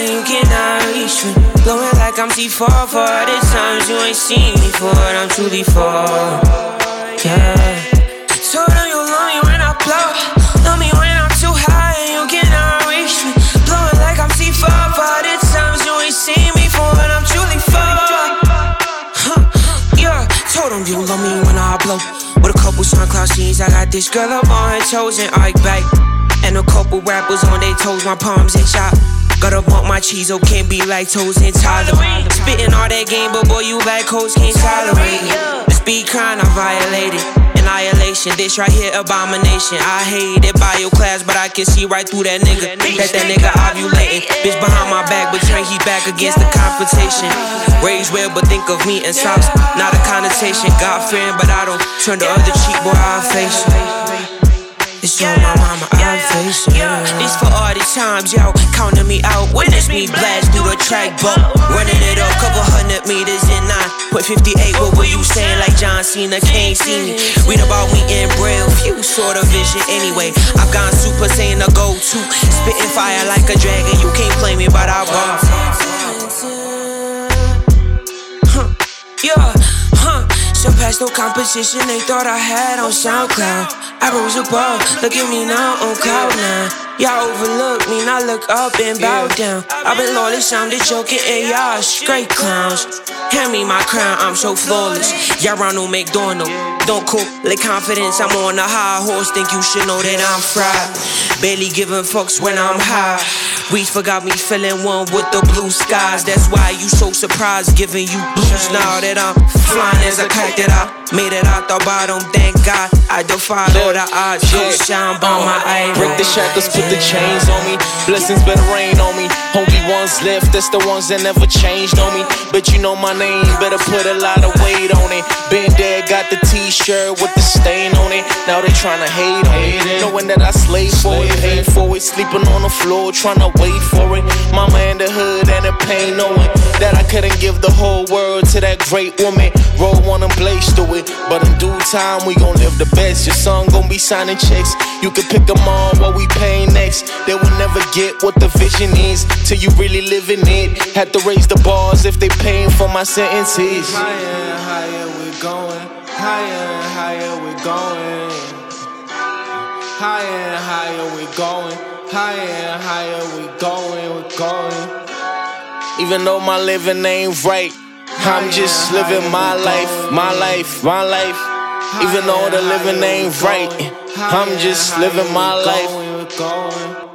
and you cannot reach me. Blowing like I'm C4 for all the times you ain't seen me for what I'm truly for. Yeah. Told them you love me when I blow. Love me when I'm too high and you cannot reach me. Blowing like I'm C4 for all the times you ain't seen me for what I'm truly for. Yeah. Told them you love me when I blow. With a couple SoundCloud scenes, I got this girl up on her toes and Ike back. And a couple rappers on their toes, my palms and chop. Gotta bump my cheese, oh, can't be lactose intolerant. Spitting all that game, but boy, you like hoes can't tolerate it. The speed kind, I violated. Annihilation, this right here, abomination. I hate it by your class, but I can see right through that nigga. That nigga ovulating. Bitch behind my back, but train he back against the confrontation. Raised well, but think of me in socks, not a connotation. God fearing, but I don't turn the other cheek, boy, I'll face you. It's on my mama, I'm facing. This for all the times, yo, counting me out. Witness me blast through the track boat. Running it up, couple 100 meters in 9.58. What were you saying? Like John Cena can't see me. Read about me in braille, few sort of vision anyway. I've gone Super Saiyan a go-to. Spitting fire like a dragon, you can't play me, but I won't. Surpassed no competition they thought I had on SoundCloud. I rose above, look at me now on cloud nine. Y'all overlook me, now look up and bow down. I've been lawless, I'm the joker, and y'all straight clowns. Hand me my crown, I'm so flawless. Y'all Ronald McDonald, don't cook, like confidence. I'm on a high horse, think you should know that I'm fried. Barely giving fucks when I'm high. Reach forgot me feeling one with the blue skies. That's why you so surprised, giving you blues now that I'm flying as a kite that I made it out the bottom. Thank God I defied all the odds. Don't shine by my eye. Break the shackles, put the chains on me. Blessings better rain on me. Only ones left, that's the ones that never changed on me. But you know my name, better put a lot of weight on it. Been dead, got the t-shirt with the stain on it. Now they tryna hate on it, knowing that I slave for it, paid for it. Sleeping on the floor, tryna wait for it. Mama in the hood and the pain, knowing that I couldn't give the whole world to that great woman. Roll one and blaze through it, but in due time we gon' live the best. Your son gon' be signing checks. You can pick them on what we paying next. They will never get what the vision is till you really living it. Had to raise the bars if they paying for my sentences. Higher and higher we going. Higher and higher we going. Higher and higher we going. Higher and higher we going. We're going. Even though my living ain't right, I'm just living my life, my life, my life. Even though the living ain't right, I'm just living my life.